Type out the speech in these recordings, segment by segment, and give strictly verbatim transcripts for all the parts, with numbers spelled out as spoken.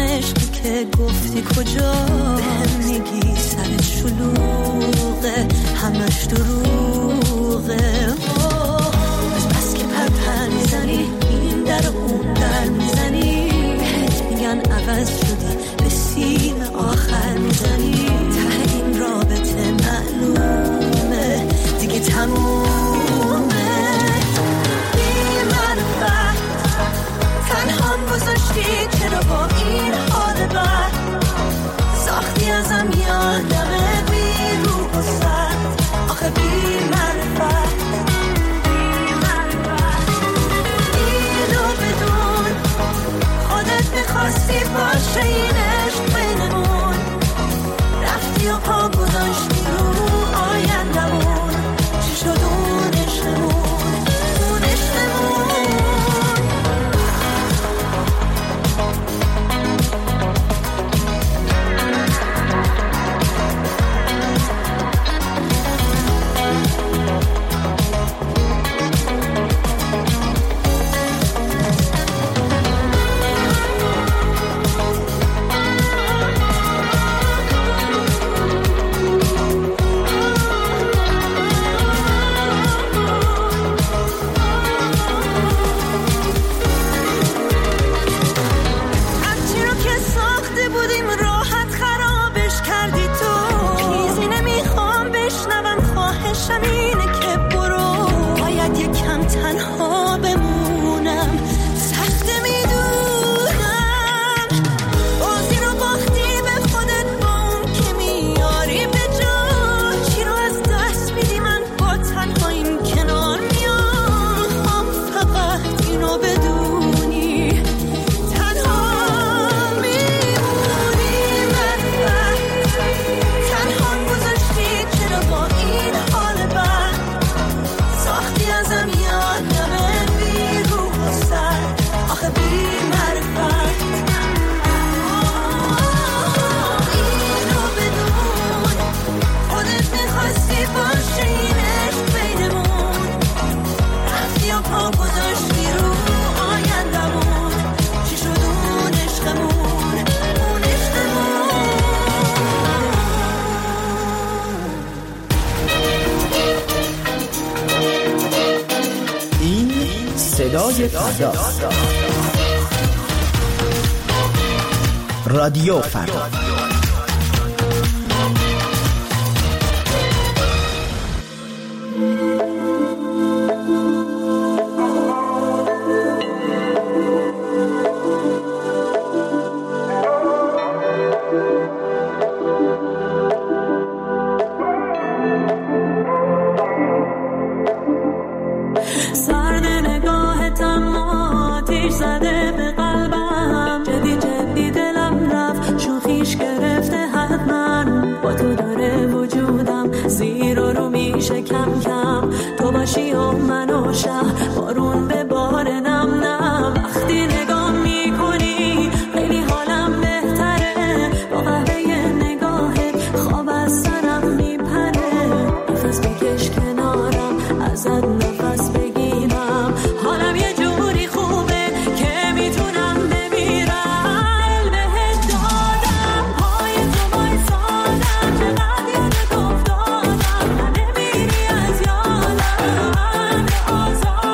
عشقی که گفتی کجا بهم میگی سرت شلوغه همش دروغه از بس که پرپر میزنی این در اون در میزنی بهت میگن عوض شدی به سیم آخر میزنی ته این رابطه معلومه دیگه تمومه بی معرفت تنهام گذاشتی چرا با این حال بد ساختی ازم یادمه بی روح و سرد آخه بی معرفت اینو بدون خودت میخواستی باشه این عشق بینمون رفتی و پا گذاشتی رو آیندمون چی شد اون عشقمون اون عشقمون شمینه که برو باید یکم تنها بمونم سخته میدونم بازی رو باختی به خودت با اون که میاری به جا چی رو از دست میدی من با تنهاییم کنار میام فقط اینو بدونی تنها میمونی من تنها گذاشتی چرا با این حال ساختی ازم یادمه بی روح و سر آخه بی معرفت اینو بدون خودت میخواستی باشه این عشق بینمون رفتی و پا گذاشتی رو آیندمون چی شد اون عشقمون اون عشقمون صدای فردا رادیو فردا کم کم تو باشی و من و شهر بارون به بار نم نم وقتی نگاه میکنی خیلی حالم بهتره با قهوه نگاهت خواب از سرم میپره نفس بکش کنارم ازت نفس بگیرم حالم یه جوری خوبه که میتونم بمیرم بهت دادم پای تو بایستادم چقدر یادت افتادم نمیری از یادم من آزاد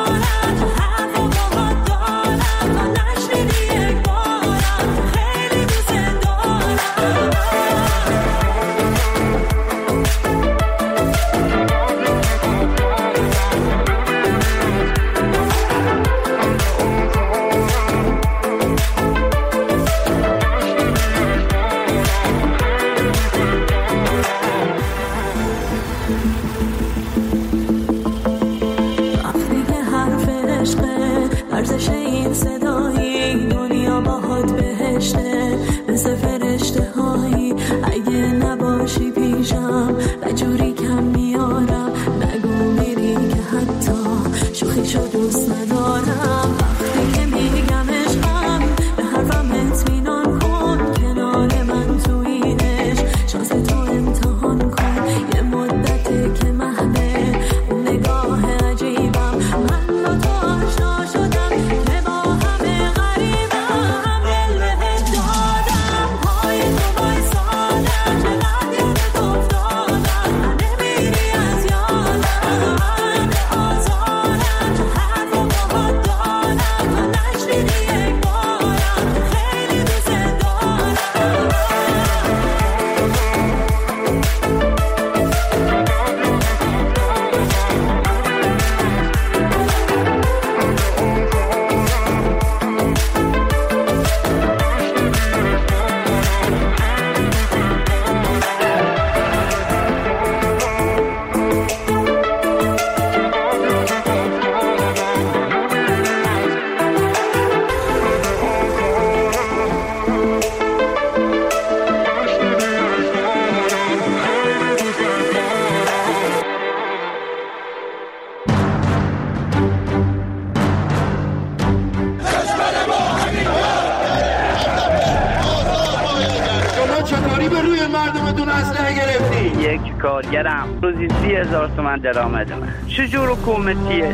چطوری به روی مردمتون اسلحه گرفتی؟ یک کارگرم روزی سی هزار تومن درآمد من. چجور حکومتیه؟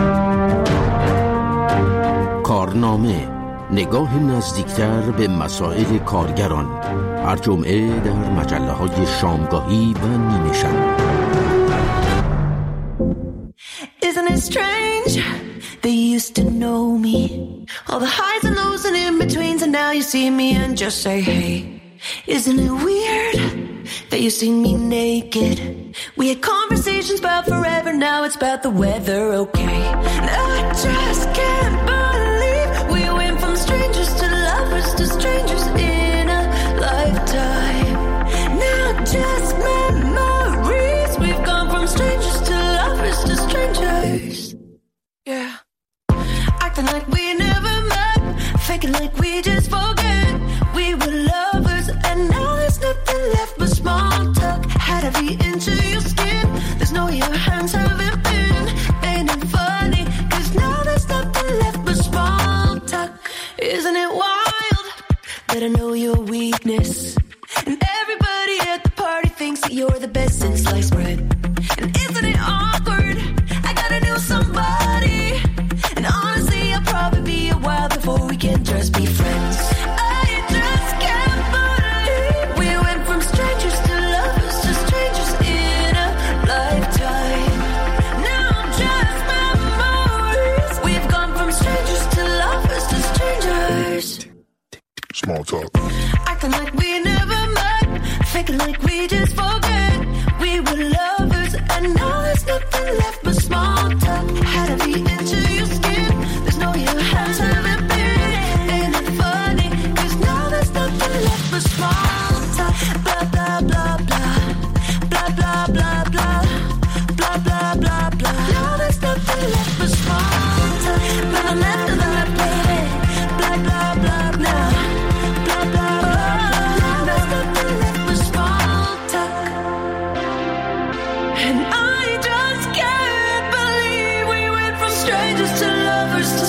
کارنامه، نگاه نزدیکتر به مسائل کارگران، هر جمعه در مجله های شامگاهی و نیمه شب. Isn't it strange? They used to know me, all the highs and lows and in-betweens, and now you see me and just say hey. Isn't it weird that you see me naked? We had conversations about forever, now it's about the weather, okay? And I just can't believe we went from strangers to lovers to strangers in a lifetime. Now just memories, we've gone from strangers to lovers to strangers. Yeah. Acting like we never met, faking like we just forget. We were lovers and now there's nothing left but small talk. Had to be into your skin, there's no your hands haven't been. Ain't it funny, cause now there's nothing left but small talk. Isn't it wild that I know your weakness? And everybody at the party thinks that you're the best since sliced bread. And isn't it awkward, I gotta know somebody. And honestly I'll probably be a while before we can just be friends. I just can't believe we went from strangers to lovers to strangers in a lifetime. Now just memories, we've gone from strangers to lovers to strangers. Small talk. Acting like we never met, faking like we just forget. We were lovers and now there's nothing left but small talk. Had to be into your skin, there's no your hands haven't been. Ain't it funny, cause now there's nothing left but small talk. Blah blah blah blah, blah blah blah blah, blah blah blah blah. Now there's nothing left but small talk. Blah blah blah blah, baby, blah blah blah blah, blah blah blah. Now there's nothing left but small talk. And I just can't believe we went from strangers to lovers to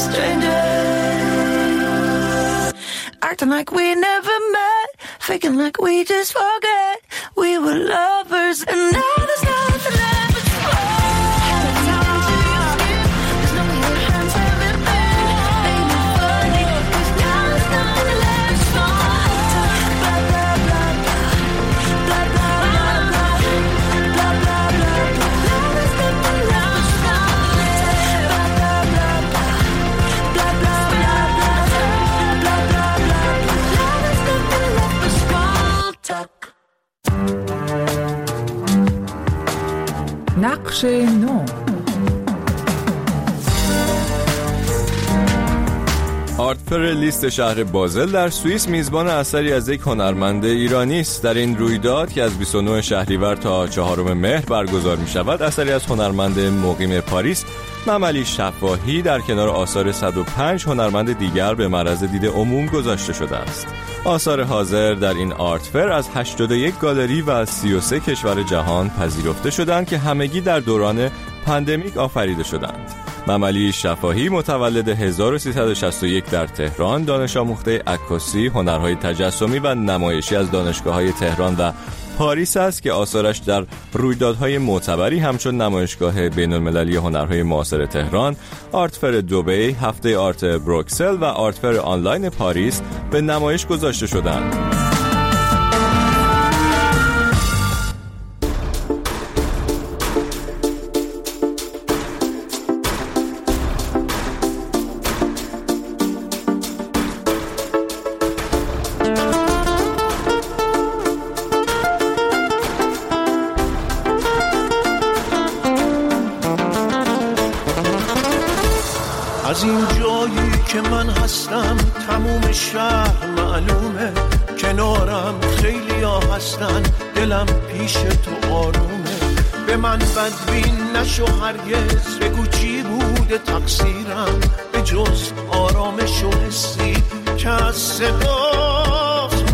strangers. Acting like we never met, faking like we just forget. We were lovers and now there's nothing left but small. Had a time to your skin, there's no your hands haven't been. Ain't it funny, cause now there's nothing left but small talk. Blah blah blah blah, blah blah blah blah, blah blah blah blah. Now there's nothing left but small talk. Blah blah blah blah, blah blah blah blah, blah blah blah blah. Now there's nothing left but small talk. نقش نو. آرتفر لیست شهر بازل در سوئیس میزبان اثری از یک هنرمند ایرانی است. در این رویداد که از بیست و نه شهریور تا چهارم مهر برگزار می شود، اثری از هنرمند مقیم پاریس مملی شفاهی در کنار آثار صد و پنج هنرمند دیگر به معرض دید عموم گذاشته شده است. آثار حاضر در این آرتفر از هشتاد و یک گالری و از سی و سه کشور جهان پذیرفته شدند که همگی در دوران پاندمیک آفریده شدند. مملی شفاهی متولد هزار و سیصد و شصت و یک در تهران، دانش آموخته عکاسی، هنرهای تجسمی و نمایشی از دانشگاه‌های تهران و پاریس است که آثارش در رویدادهای معتبری همچون نمایشگاه بین‌المللی هنرهای معاصر تهران، آرتفر دبی، هفته آرت بروکسل و آرتفر آنلاین پاریس به نمایش گذاشته شدند. از این جایی که من هستم تموم شهر معلومه، کنارم خیلی ها هستن، دلم پیش تو آرومه. به من بدبین نشو هرگز، بگو چی بوده تقصیرم، به جز آرامش و حسی که از صدات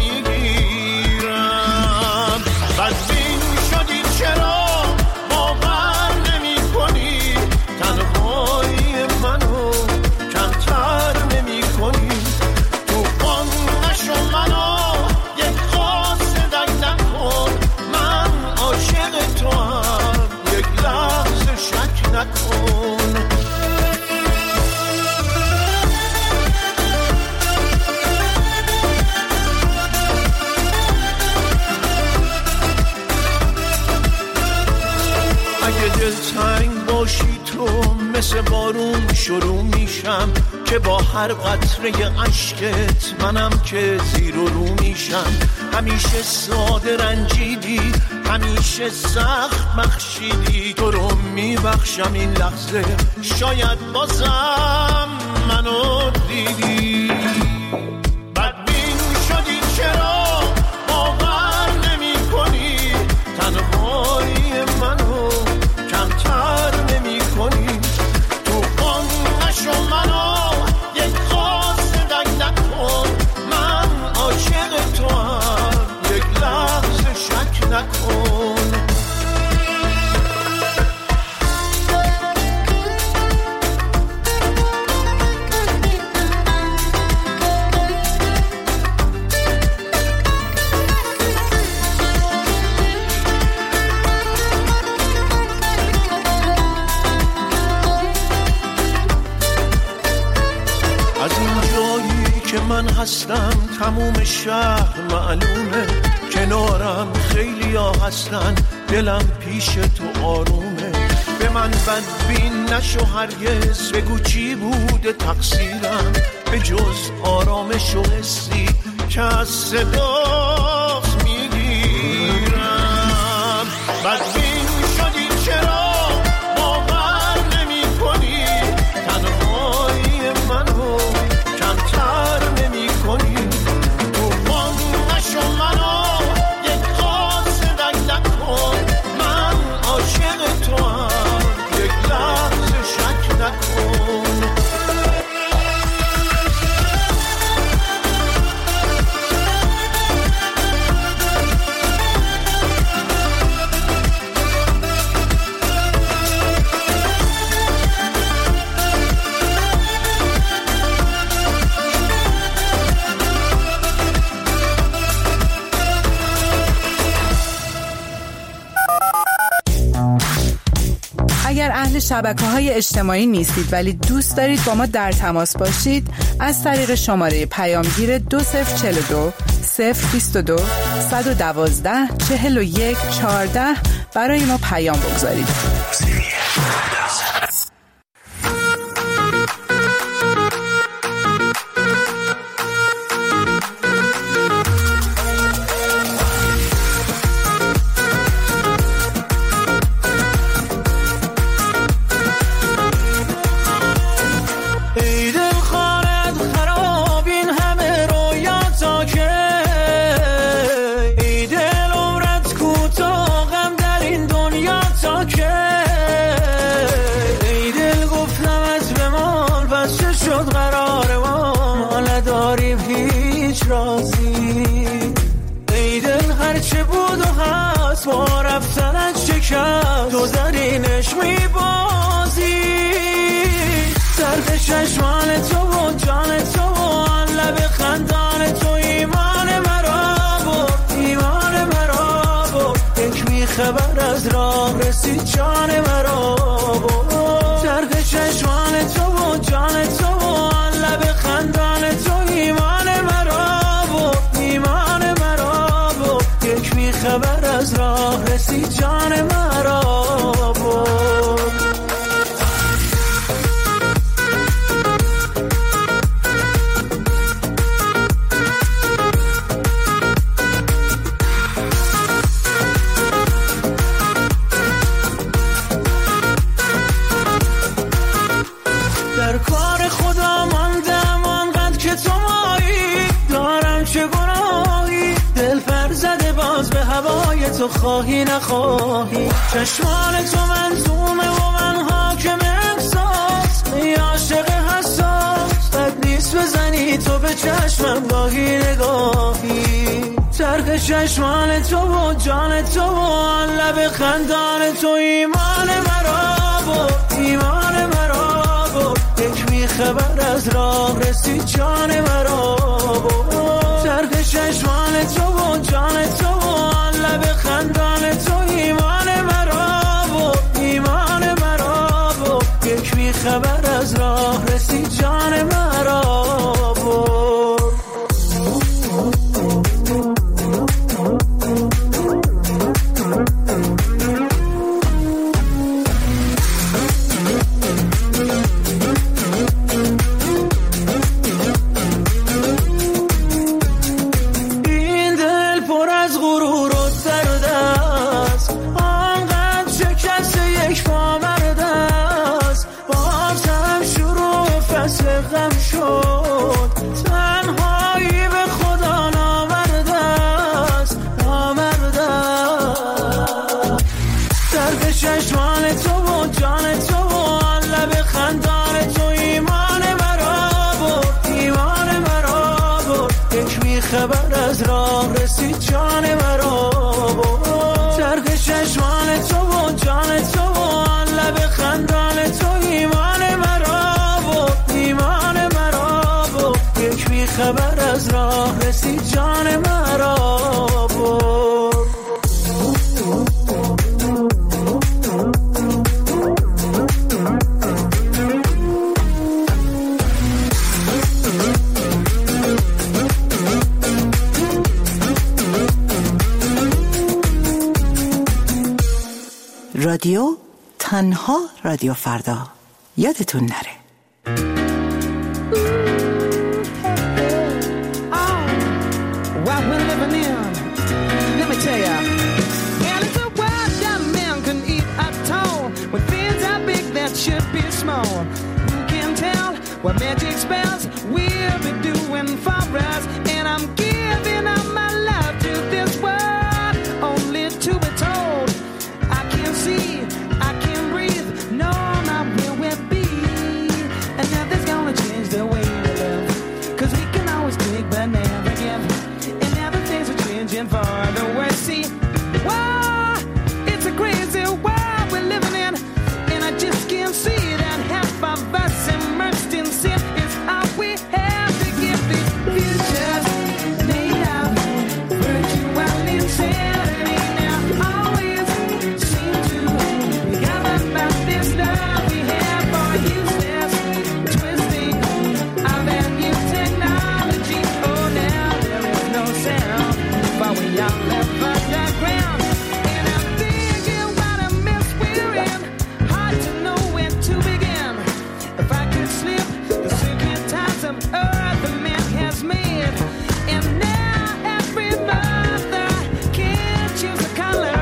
میگیرم. بدبین شدی چرا باور نمی کنی، تنهایی منو کمتر نمی کنی. تو آن نشو منو یک خاص مثل بارون شروع میشم که با هر قطره عشقت منم که زیر و رو میشم. همیشه ساده رنجیدی، همیشه سخت بخشیدی، تو رو میبخشم این لحظه شاید بازم منو دیدی. بدبین شدی چرا باور نمی کنی، تنهایی منو کمتر نمی کنی. تو قم نشو منو یک خواست دک نکن، من عاشق تو هم یک لحظه شک نکن. من هستم تموم شهر معلومه، کنارم خیلی ها هستن دلم پیش تو آرومه. به من بدبین نشو هرگز، بگو چی بوده تقصیرم به جز آرامش و حسی که از صدات میگیرم. بدبین شدی چرا باور نمی کنی، تنهایی منو کمتر نمی کنی. تو قم نشو منو یک خواست دک نکن، من عاشق تو هم یک لحظه شک نکن. اگر اهل شبکه‌های اجتماعی نیستید ولی دوست دارید با ما در تماس باشید، از طریق شماره پیامگیر دو صفر چهل و دو صفر بیست و دو صد و دوازده چهل و یک چهارده برای ما پیام بگذارید. با رفتنت شکست تو زرینش میبازی، درد چشمان تو و جان تو و آن لب خندان تو ایمان مرا برد، ایمان مرا برد. یک میخبر از راه رسید جان مرا برد، درد چشمان تو و جان تو و آن لب خندان تو ایمان مرا برد، ایمان مرا برد. یک میخبر از راه رسید جان مرا برد. در کار خدا ماندم آنقدر که تو مایی، دارم چه گناهی دل پر زده باز به هوای تو، خواهی نخواهی. چشمان تو منظومه و من حاکم احساس، ای عاشق حساس بد نیست بزنی تو به چشمم گاهی نگاهی. چرخ چشمان تو و جان تو و آن لب خندان تو ایمان مرا برد، ایمان مرا برد. یک میخبر از راه رسید جان مرا برد، چرخ چشمان تو و جان تو و آن لب خندان تو ایمان مرا برد، ایمان مرا برد. یک میخبر از راه رسید جان مرا برد. از راه رسید جان مرا چرخ چشمان تو و جان تو و لب خندان تو ایمان مرا و ایمان مرا و یک بی خبر از راه رسید جان مرا رادیو تنها رادیو فردا یادتون نره. Oh, what we're living in, let me tell ya. And it's a world that man can eat at all. When things are big that should be small. Who can tell what magic spells we'll be doing for us? And I'm giving up my love to this world, only to be told I can't see, I can't breathe, no, not where we'll be. And nothing's gonna change the way we live, cause we can always take but never give. And now the things are changing for the worse. See, whoa, it's a crazy world we're living in, and I just can't see that half of us immersed in sin is all we have to give. These futures made of virtual insanity now always seem to forget about this love we have for useless twisting of that new technology. Oh, now there is no sound, but we all live underground. And I'm thinking what a mess we're in, hard to know where to begin. If I could slip the secret ties of earth the man has made, and now every mother can choose a color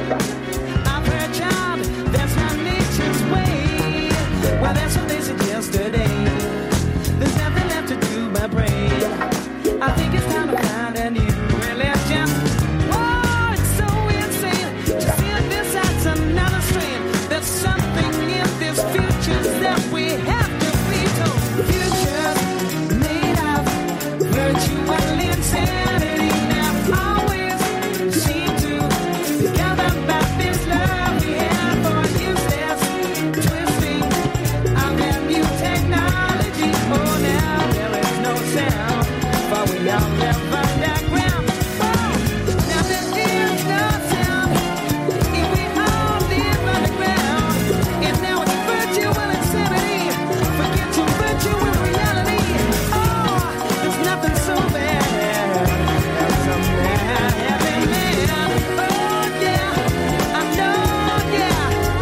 of her child. That's not nature's way. Well, that's what they suggest today. There's nothing left to do but pray. I think it's time to find a new religion. Whoa, it's so insane to see this as another strain. There's something in this future that we have to be told. Futures made of virtual insanity now always seem to forget about this love we have for useless twisting of that new technology. Oh, now there is no sound, but we all live underground. Oh, now there is no sound if we all live underground. And now it's virtual insanity. Forget your virtual reality. Oh, there's nothing so bad as a man having man. Oh, yeah, I know, yeah.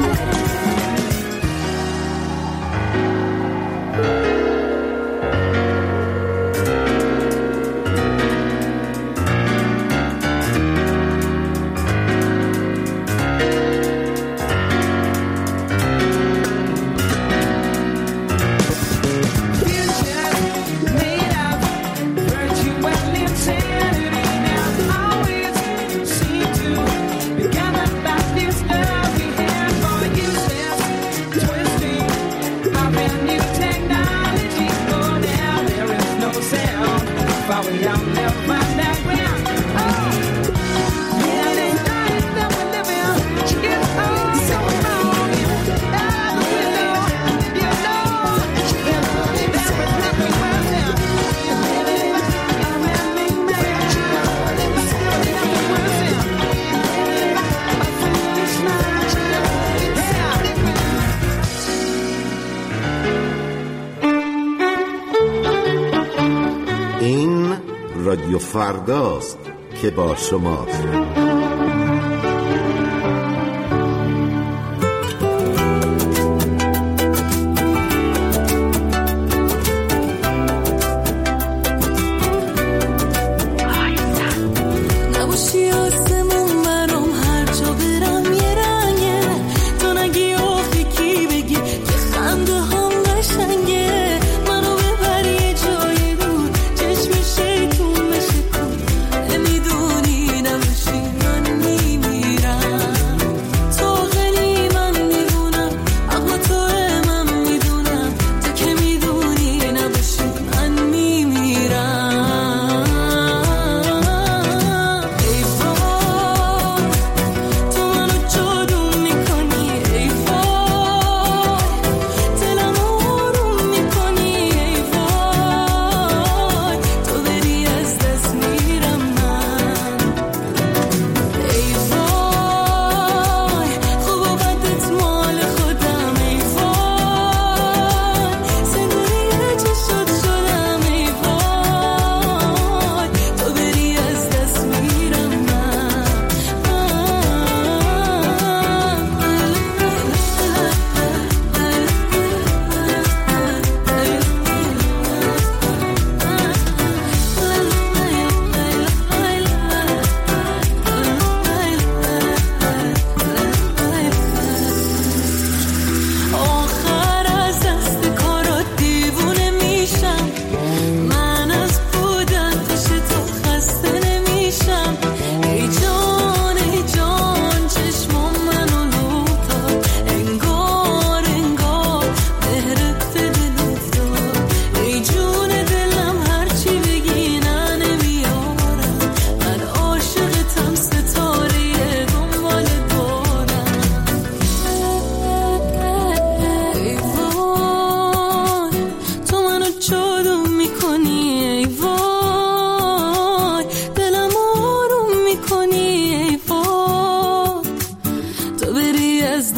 رادیو فرداست که با شماست.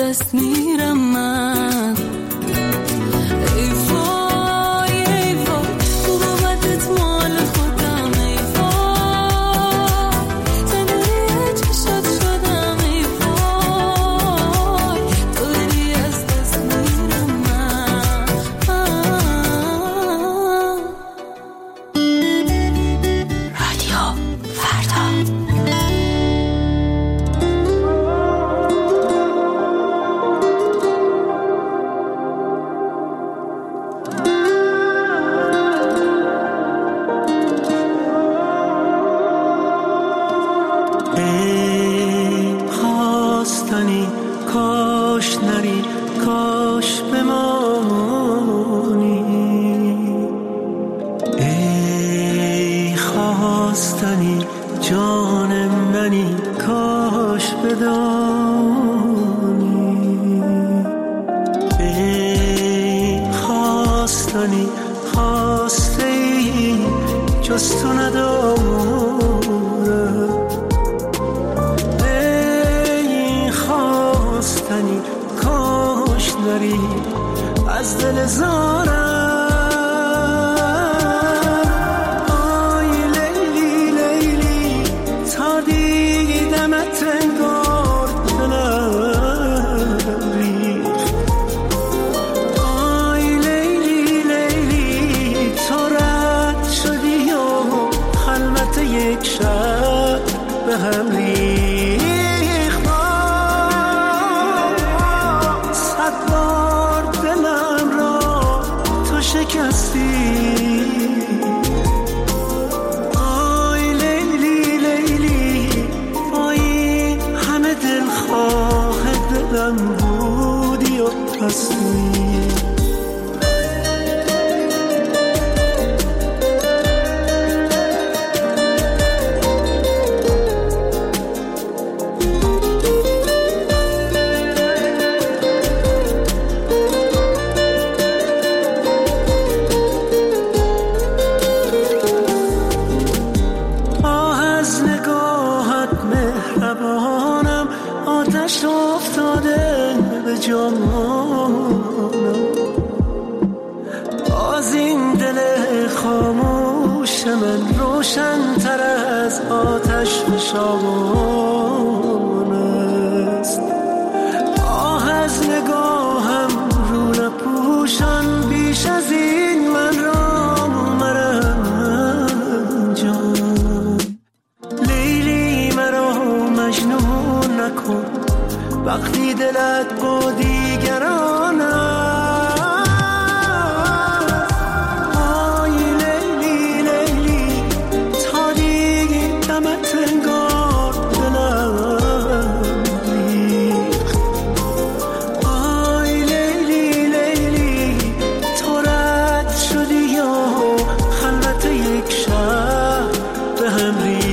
دست میرم من. ای وای ای وای قوبتت مال خودم، ای وای زندگی چشات شدم، ای وای تو بری از دست میرم من. رادیو فردا. کاش نری کاش بمانی، ای خواستنی جان منی کاش بدانی، ای خواستنی خواسته ای جز تو ندارم، کاش نری از دل زارم. آی لیلی لیلی تا دیدمت انگار دلم ریخت، آی لیلی لیلی تو رد شدی و خلوت یک شب به هم ریخت. آی لیلی لیلی با این همه دلخواه دلم بودی و هستی. آتش افتاده به جانم، باز این دل خاموش من روشن تر از آتش فشان است. آه از نگاهم رو نپوشان بیش از این من را مرم جان. لیلی مرا مجنون نکن وقتی دلت با دیگران است. آی لیلی لیلی تا دیدمت انگار دلم ریخت، آی لیلی لیلی تو رد شدی و خلوت یک شب به هم ریخت.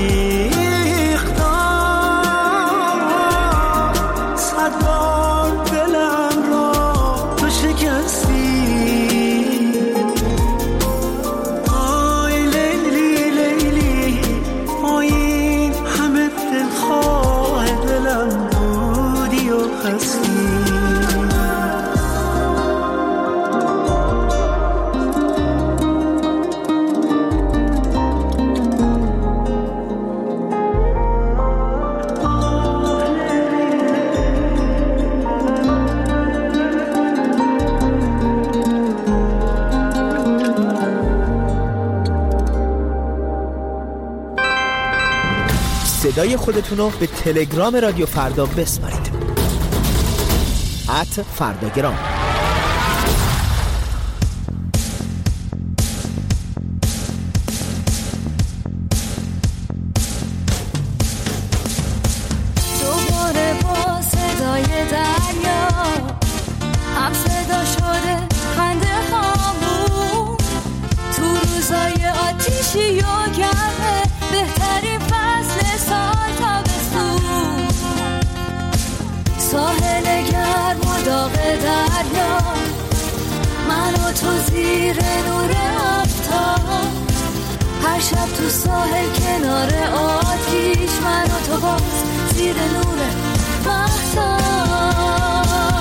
صدای خودتون رو به تلگرام رادیو فردا بسپارید. ات فرداگرام. دوباره با صدای دریا هم صدا شده خنده هامون، تو روزای آتیشی و گرمه بهترین فصل سال تابستون، ساحل گرم و داغ دریا، من و تو زیر نور آفتاب، هر شب تو ساحل کنار آتیش، من و تو باز زیر نور مهتاب.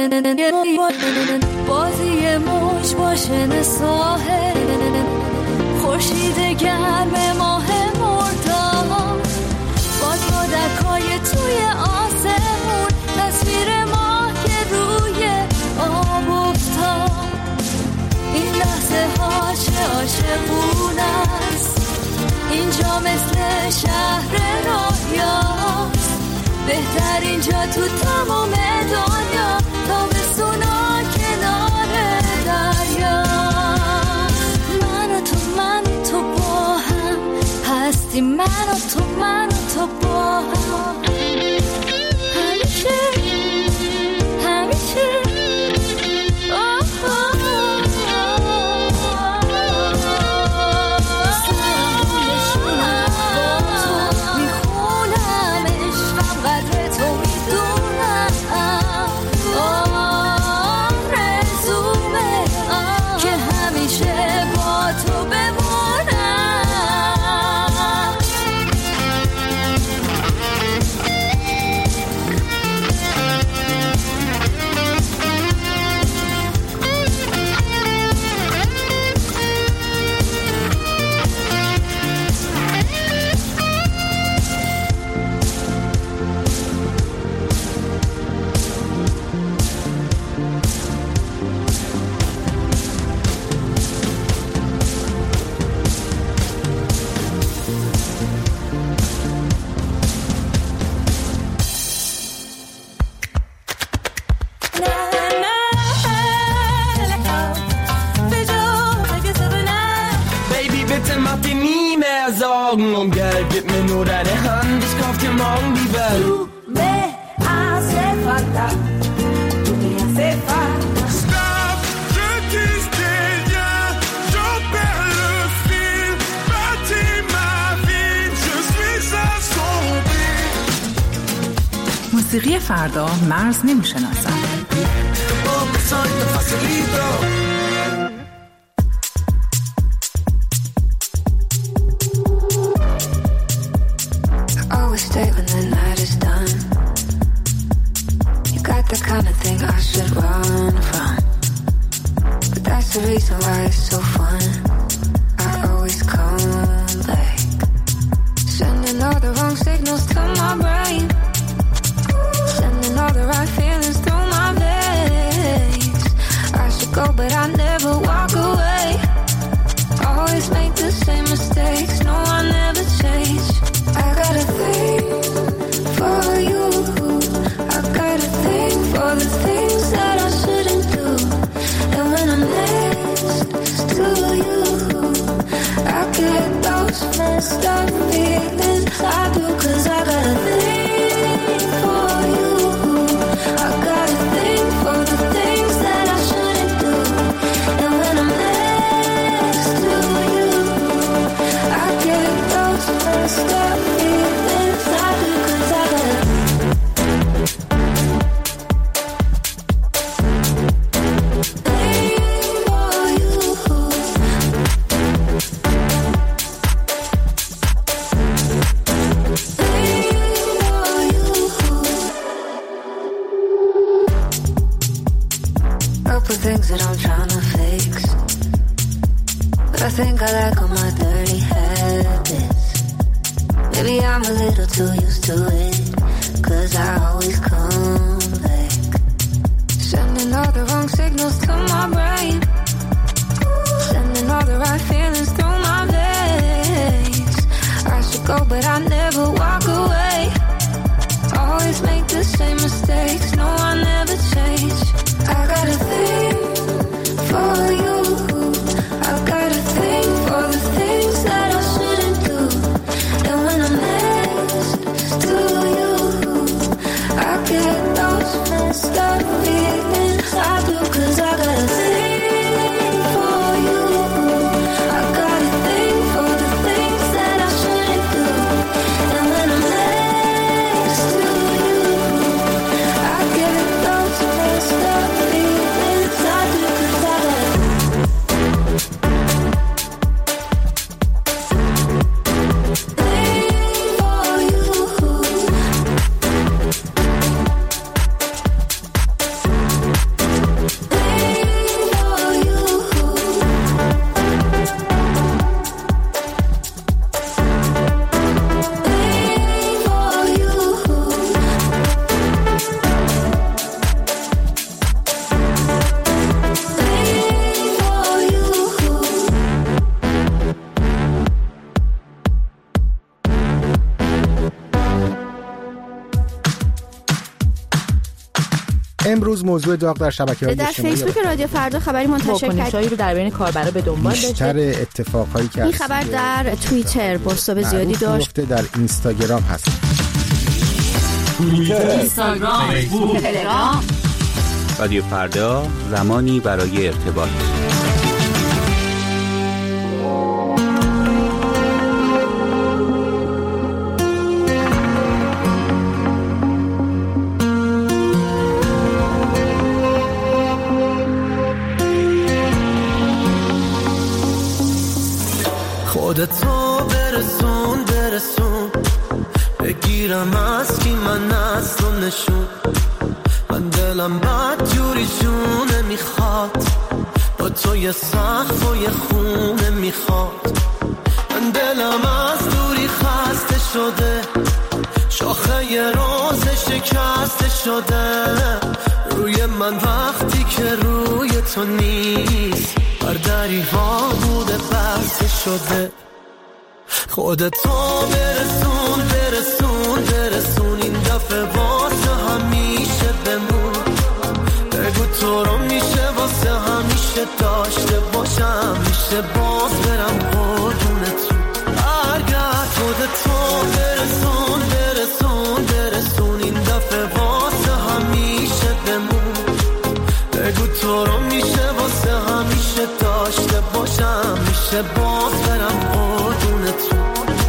بازی موج باشن ساحل، خورشید گرم ماه مرداد، با دکای توی آسمون، تصویر ماه که روی آب افتاد. این لحظه ها چه عاشقونه است، اینجا مثل شهر رویاست، بهترین جا تو تمام دنیا، تابستونا کنار دریا. من و تو من و تو با هم هستی، من و تو من و تو با هم همیشه همیشه. Um Geld, gib mir nur deine Hand, ich kauf dir morgen die Welt. Du me hace falta, tu me hace falta. Stop, je dis rien, j'en perds le fil. Bâtis ma vie, je suis assombri. موسیقی فردا مرز نمیشناسد. Stay when the night is done. You got the kind of thing I should run from, but that's the reason why it's so fun. I always come back, sending all the wrong signals to my brain, sending all the right feelings through my veins. I should go but I never walk away, always make the same mistakes, no I never change. I got a thing for you, I got a thing for the things that I shouldn't do, and when I'm next to you, I get those messed up feelings I do, cause I got a thing for you, I got a thing for the things that I shouldn't do, and when I'm next to you, I get those messed up feelings I do, cause I got a things that I'm trying to fix, but I think I like all my dirty habits. Maybe I'm a little too used to it, cause I always come back, sending all the wrong signals to my brain, sending all the right feelings through my veins. I should go but I never walk away, always make the same mistakes, no I never change. I got a thing for you, I got a thing for the things that I shouldn't do, and when I'm next to you, I get those messed up feelings I do, cause I got a thing امروز موضوع داغ در شبکه‌های در اجتماعی فیسبوک رادیو فردا خبری منتشر واکنش‌هایی رو در بین کاربرا به دنبال داشته. بیشتر اتفاقایی که این خبر در توییتر پست زیادی داشت. در اینستاگرام هست. توییتر، اینستاگرام، فیسبوک، تلگرام. رادیو فردا، زمانی برای ارتباط. خودتو برسون برسون بگیرم از کی من اصلا نشون من دلم بد جوری جونه میخواد با تو یه سقف و یه خونه میخواد من دلم از دوری خسته شده شاخه یه روز شکسته شده روی من وقتی که روی تو نیست بر دری ها بوده بسته شده خودتو برسون برسون برسون این دفعه واسه همیشه بمون بگو تو رو میشه واسه همیشه داشته باشم میشه باز برم قربونتون برگرد خودتو برسون برسون برسون این دفعه واسه همیشه بمون بگو تو رو میشه واسه همیشه داشته باشم میشه باز برم قربونتون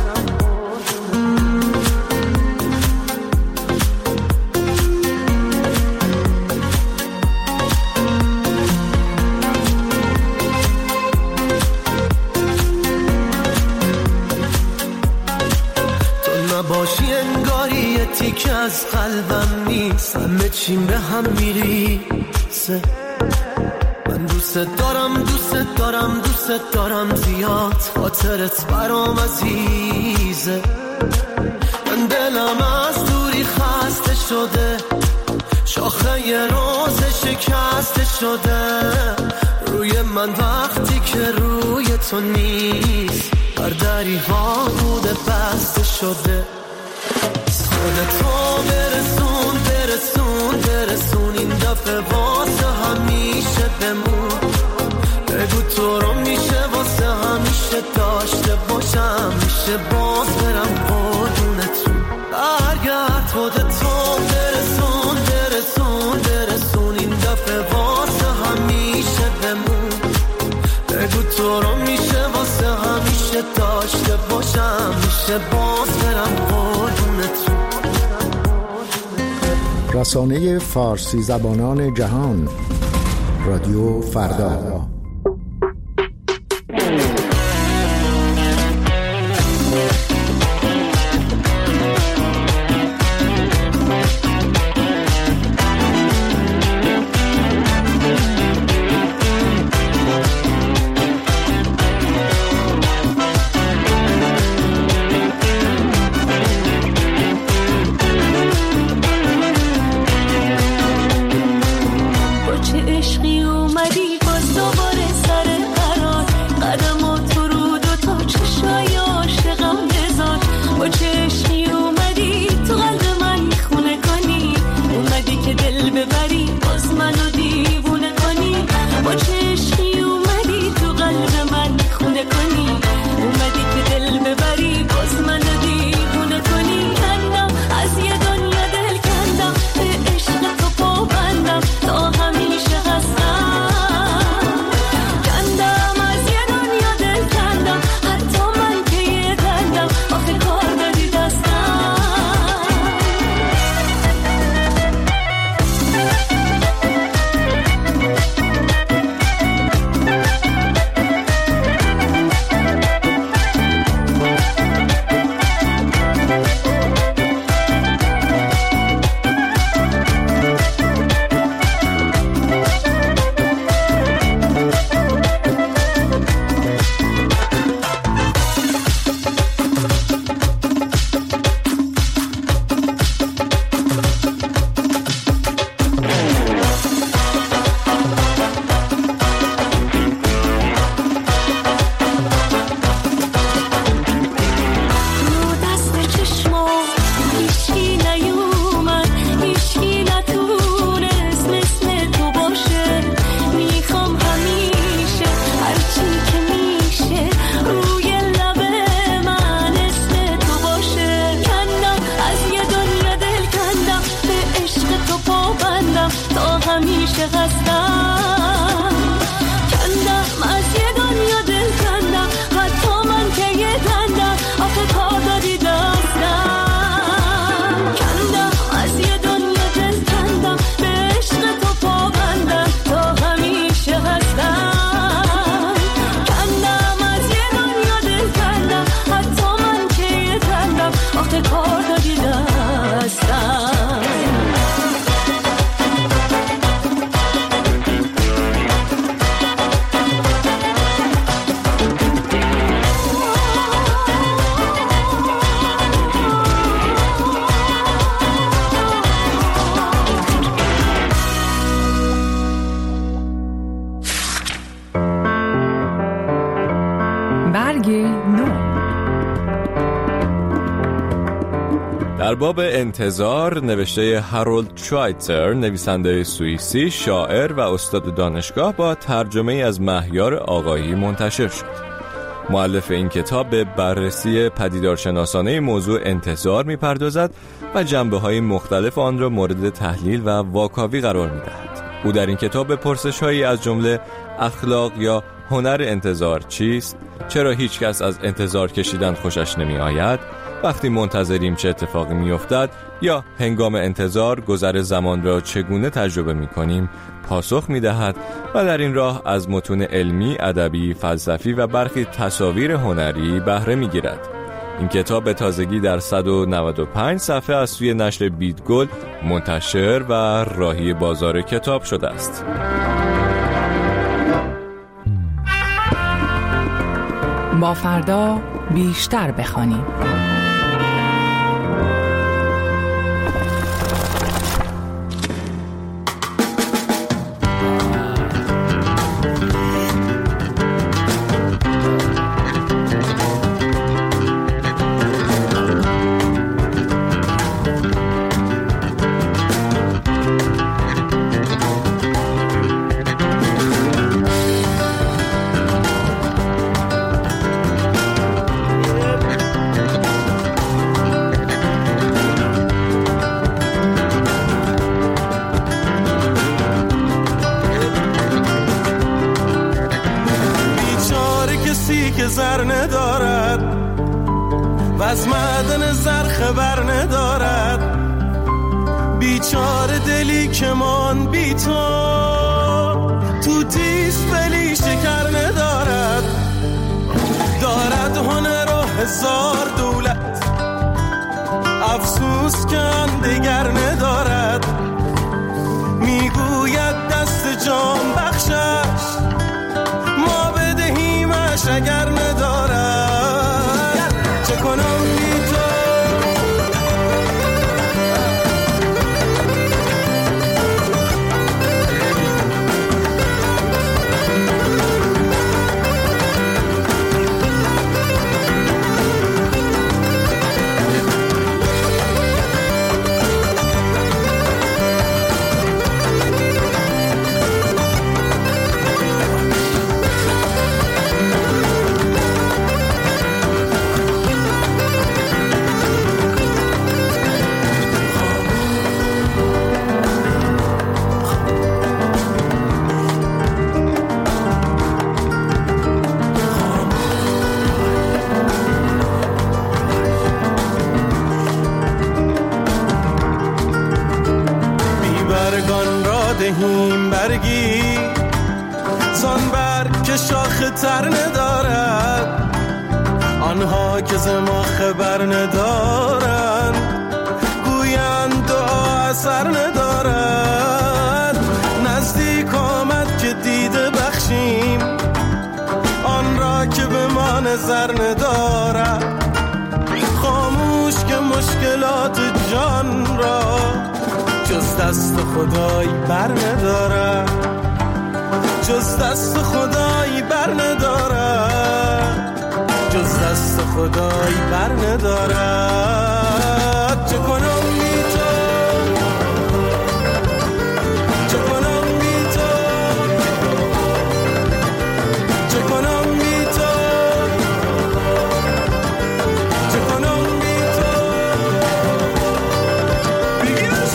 باشی انگاری یه تیک از قلبم نیست همه چیم به هم میریسه من دوست دارم دوست دارم دوست دارم زیاد خاطرت برام عزیزه من دلم از دوری خسته شده شاخه یه روز شکسته شده روی من وقتی که روی تو نیست بر دری ها بوده بسته شده خودتو برسون برسون برسون این دفعه واسه همیشه بمون بگو تو رو میشه واسه همیشه داشته باشم میشه باز برم قربونتون برگرد خودتو برسون برسون برسون این دفعه واسه همیشه بمون بگو تو رو میشه واسه همیشه داشته باشم میشه باز برم قربونتون رسانه فارسی زبانان جهان رادیو فردا عشقی اومدی باز دوباره آهنگ نو. در باب انتظار نوشته هارولد شوایتزر، نویسنده سوئیسی، شاعر و استاد دانشگاه، با ترجمه از مهیار آقایی منتشر شد. مؤلف این کتاب به بررسی پدیدارشناسانه موضوع انتظار می‌پردازد و جنبه‌های مختلف آن را مورد تحلیل و واکاوی قرار می‌دهد. او در این کتاب به پرسش‌هایی از جمله اخلاق یا هنر انتظار چیست، چرا هیچ کس از انتظار کشیدن خوشش نمی‌آید، وقتی منتظریم چه اتفاقی می‌افتد، یا هنگام انتظار گذر زمان را چگونه تجربه می‌کنیم پاسخ می‌دهد و در این راه از متون علمی، ادبی، فلسفی و برخی تصاویر هنری بهره می‌گیرد. این کتاب به تازگی در صد و نود و پنج صفحه از سوی نشر بیدگل منتشر و راهی بازار کتاب شده است. با فردا بیشتر بخوانیم. زر ندارد و از معدن زر خبر ندارد، بیچاره دلی که من بی تو تو تیز ولی شکر ندارد، دارد هنر و هزار دولت، افسوس که آن دگر ندارد، میگوید دست جان بخشش ما بدهیمش اگر ندارد، چه کنم بی تو دهیم برگی زان برگ که شاخ تر ندارد، آنها که ز ما خبر ندارند گویند دعا اثر ندارد، نزدیک آمد که دیده بخشیم آن را که به ما نظر ندارد، خاموش که مشکلات جان را جز دست خدای بر ندارد، جز دست خدای بر ندارد، جز دست خدای بر ندارد، چه کنم بی تو چه کنم بی تو چه کنم بی تو چه کنم بی تو بگیرش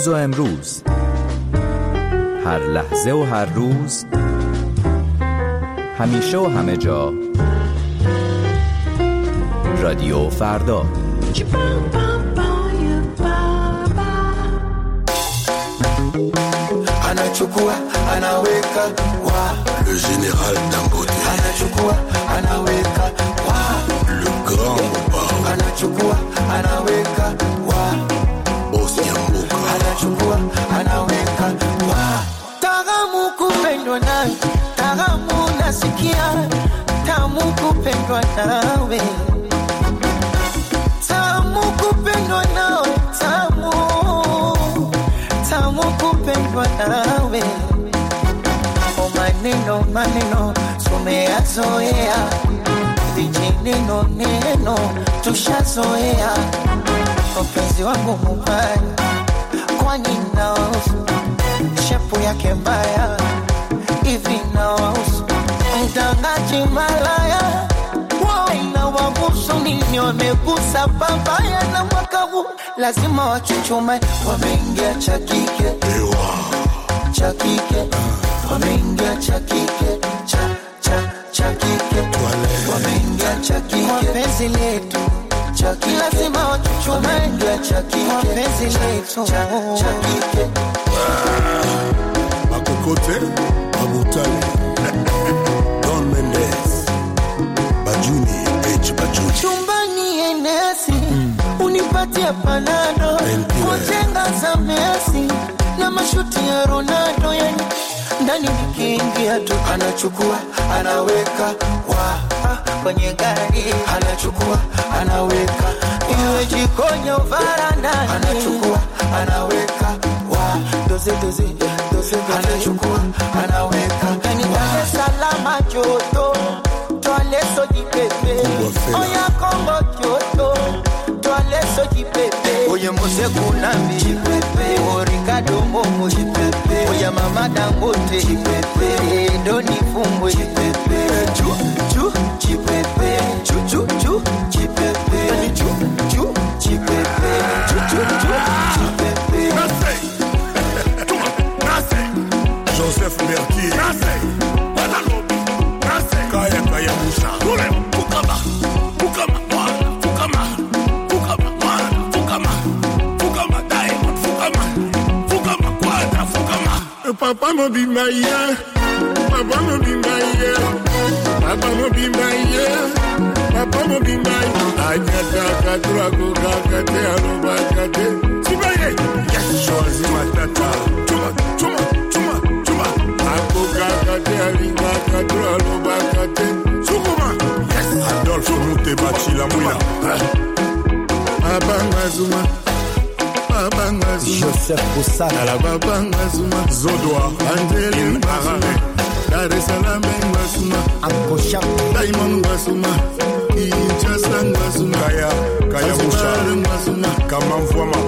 دیروز و امروز، هر لحظه و هر روز، همیشه و همه جا، رادیو فردا. Anachukua, anaweka wa le général Dangote. Anachukua, anaweka wa le grand Mobao. Anachukua, anaweka wa boss Nyambuka. Anachukua, anaweka wa Tagamu kupendwa nawe, tagamu nasikia, tamu kupendwa nawe, tamu kupendwa nawe, tamu tamu kupendwa nawe. O maneno maneno tumeyazoea, vijineno neno tushazoea. Mpenzi wangu mubaya, kwani naosu shepu yake mbaya hivi naosu mtangaji malaya na wabusu nini wamegusa babaya na mwaka huu lazima wachuchume. Wameingia cha kike cha kike, wameingia cha kike cha cha cha kike, wameingia cha kike wapenzi letu cha kike, lazima wachuchume. Wameingia cha kike wapenzi letu cha cha kike. Makokote Abutale Don Mendes Bajuni H Bajuni chumbani enesi mm. Unipatia panado kujenga za Messi na mashuti ya Ronaldo, yani ndani nikiingia tu anachukua anaweka wa kwenye gari, anachukua anaweka iwe jikoni au varandani, anachukua anaweka wa doze doze doze, anachukua anaweka ndani Dar es Salaam joto toale soji pepe oya Kongo joto toale soji pepe oye mose kunambi pepe o Ricardo Momo pepe oya mama Dangote pepe doni fumbwe pepe chu chu chipepe chu chu chu chipepe ni chu chu chipepe chu chu chu chipepe Nase Nase Joseph Mertier Nase Guadalupe Nase Kaya Kaya Musa Kule Fukama Fukama Mwana Fukama Fukama Mwana Fukama Fukama Diamond Fukama Fukama Quadra Fukama Papa mo be my year Papa mo be my year Papa mo be my year Papa mo be my Anyata Kadrago Kakate Aruba Kate Sibaye Yes Shozi Matata Chuma Chuma Chuma Chuma Ako Kakate Aringa Kadrago Bakate Sukuma Yes Adolfo Mutebachi La Mouina Abanga Zuma Abanga Zuma Joseph Boussana La Babanga Zuma Zodoa Angeline Barare Dar es Salaam Ngazuma Ankosha Diamond Ngazuma Kinshasa Ngazuma Kaya Kaya Musha Ngazuma Kamamvwama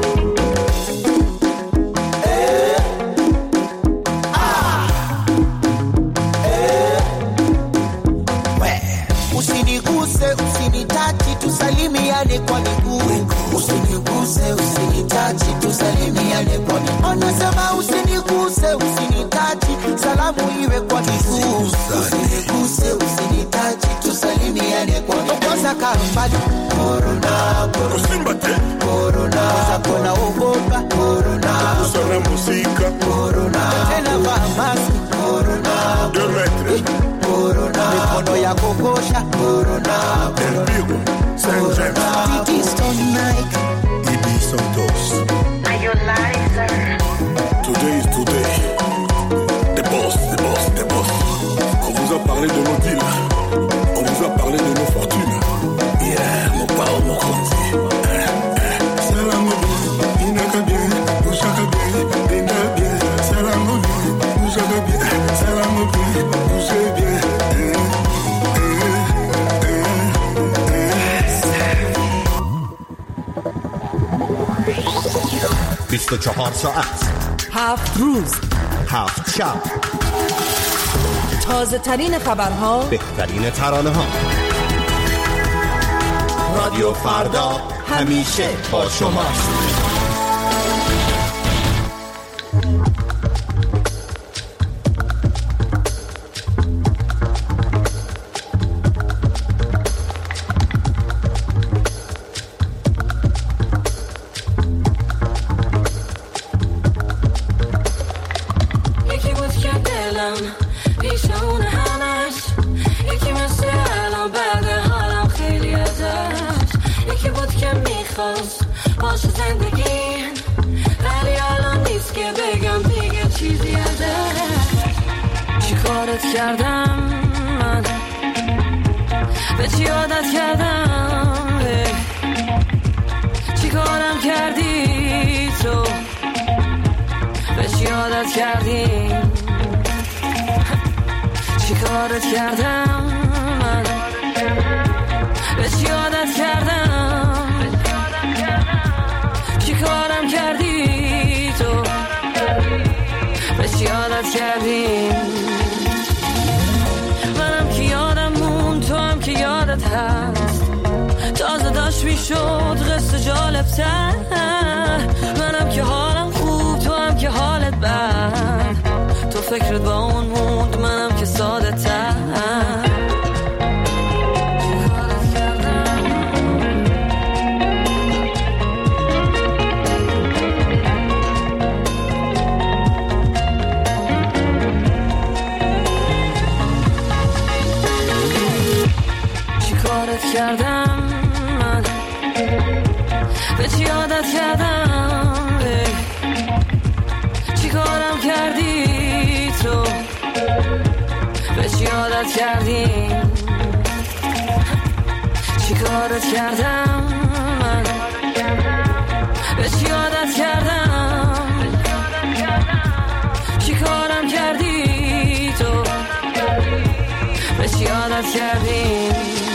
Usiniguse, usinitachi, tusalimiane kwa miguu. Usiniguse, usinitachi, tusalimiane kwa miguu. Anasema usiniguse, usinitachi, salamu iwe kwa miguu. Usiniguse, usinitachi, tusalimiane kwa miguu. Kwanza kambali, corona, corona, corona, kona uboga, corona, Usana musika, corona, tena vaa maski, corona, deux mètres, corona, mikono ya kokosha, corona, Elpigo, Saint James, Titi Stone Nike, Ibi Santos. are you liar? Today is today. The boss, the boss, the boss. On vous a parlé de nos deals. On vous a parlé de nos fortunes. Yeah, mon pao, mon konzi. Salam bien, inaka bien, ushaka bien, ina bien. Salam bien, ushaka bien, salam bien, ushe bien. بیست و چهار ساعت هفت روز هفت شب تازه ترین خبرها، بهترین ترانه ها. رادیو فردا همیشه با شماست. بودم پیش اون همش، یکی مثل الان بعد حالم خیلی ازش، یکی بود که میخواست باشه زندگی، ولی الان نیست که بگم دیگه چیزی ازش. چی کارت کردم من، به چی عادت کردم، چی کارم کردی تو، به چی عادت کردی، چی کارت کردم من، به چی عادت کردم، چی کارم کردی تو، به چی عادت کردی. منم که یادم مون، تو هم که یادت هست، تازه داشت میشد قصه جالب تر. منم که حالم خوب، تو هم که حالت بد، تو فکرت با اون موند، منم که ساده تر. کردم من، به چی عادت کردم، چی کارم کردی تو، به چی عادت کردی، چی کارت کردم من، به چی عادت کردم، چی کارم کردی تو، به چی عادت کردی.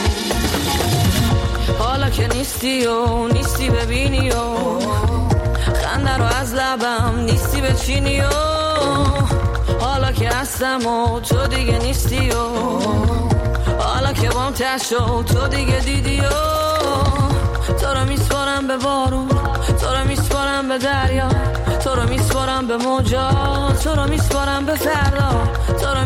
حالا که نیستی و نیستی ببینی و خنده رو از لبم نیستی بچینی و حالا که هستم و تو دیگه نیستی و حالا که بام تشو تو دیگه دیدی و تو رو میسپارم به بارون، تو رو میسپارم به دریا، تو رو میسپارم به موجا، تو رو میسپارم به فردا، تو رو